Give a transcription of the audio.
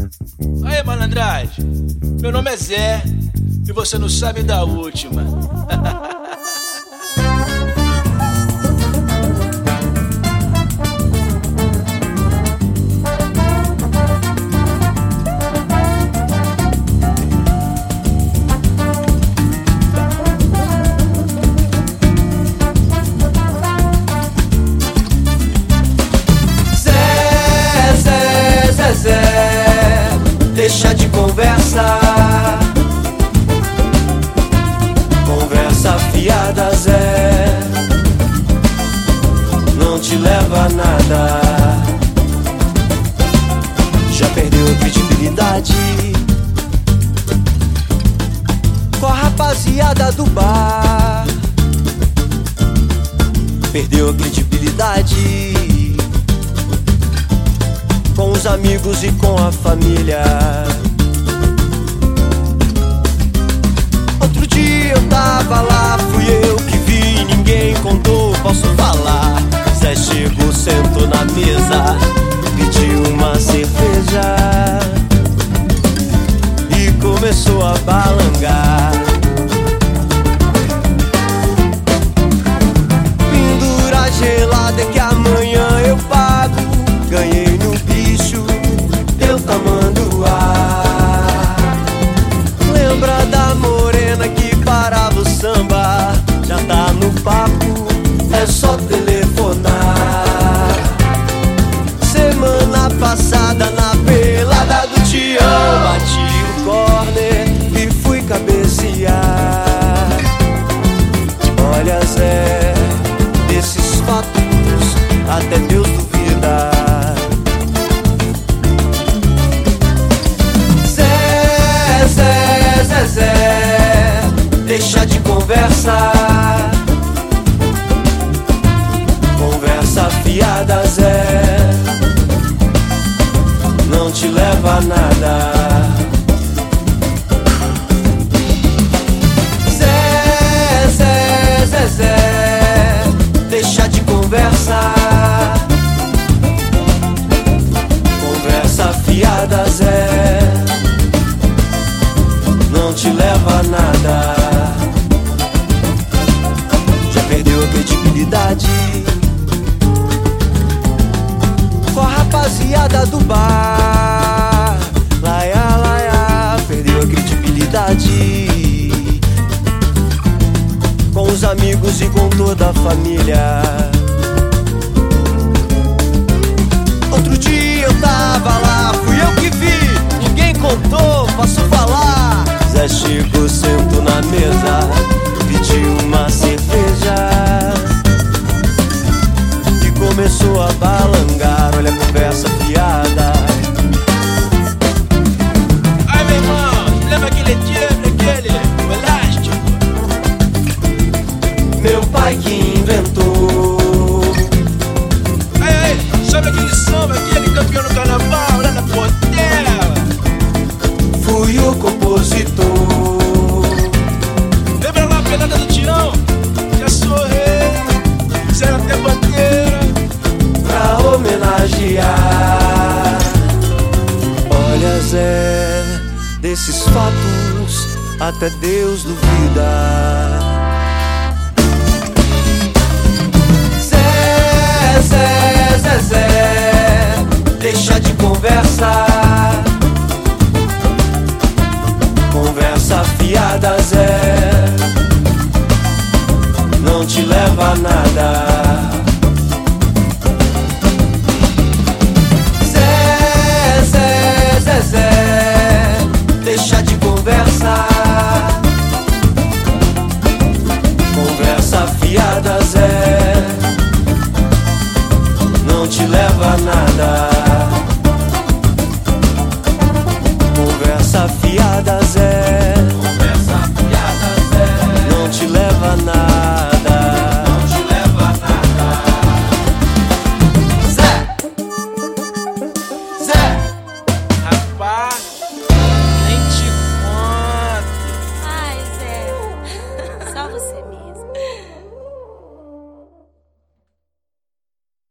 Aí, malandragem, meu nome é Zé e você não sabe da última. Deixa de conversa, conversa fiada, Zé, não te leva a nada. Já perdeu a credibilidade com a rapaziada do bar. Perdeu a credibilidade com os amigos e com a família. Outro dia eu tava lá, fui eu que vi, ninguém contou, posso falar. Zé chegou, sentou na mesa, pediu uma cerveja e começou a balangar. Pendura gelada que amanhã eu pago. Ganhei no bicho, deu tamanduá. Lembra da morena que parava o samba? Já tá no papo, é só telefonar. Semana passada na pelada do Tião, bati o corner e fui cabecear. Olha, Zé, desses fatos até Deus duvida. Zé, deixa de conversa, conversa fiada, Zé, não te leva a nada. Zé, deixa de conversa, conversa fiada, Zé, não te leva a nada. Já perdeu a credibilidade com a rapaziada do bar. Laia, laia, perdeu a credibilidade com os amigos e com toda a família. Outro dia eu tava lá, fui eu que vi, ninguém contou, posso falar. Zé chegou, sentou na mesa, pediu uma cerveja e começou a balangar. Olha a conversa fiada. Ai, meu irmão, lembra aquele dia, o elástico? Meu pai que inventou. Ai, sabe aquele samba, aquele campeão no carnaval, lá na Portela? Fui o compositor. Lembra lá a pelada do Tião? Já sou rei, fizeram até bandeira pra homenagear. Olha, Zé, desses fatos até Deus duvida. Zé, deixa de conversa, conversa fiada, Zé, não te leva a nada. Zé, deixa de conversa, conversa fiada, Zé, não te leva a nada. Conversa fiada, Zé,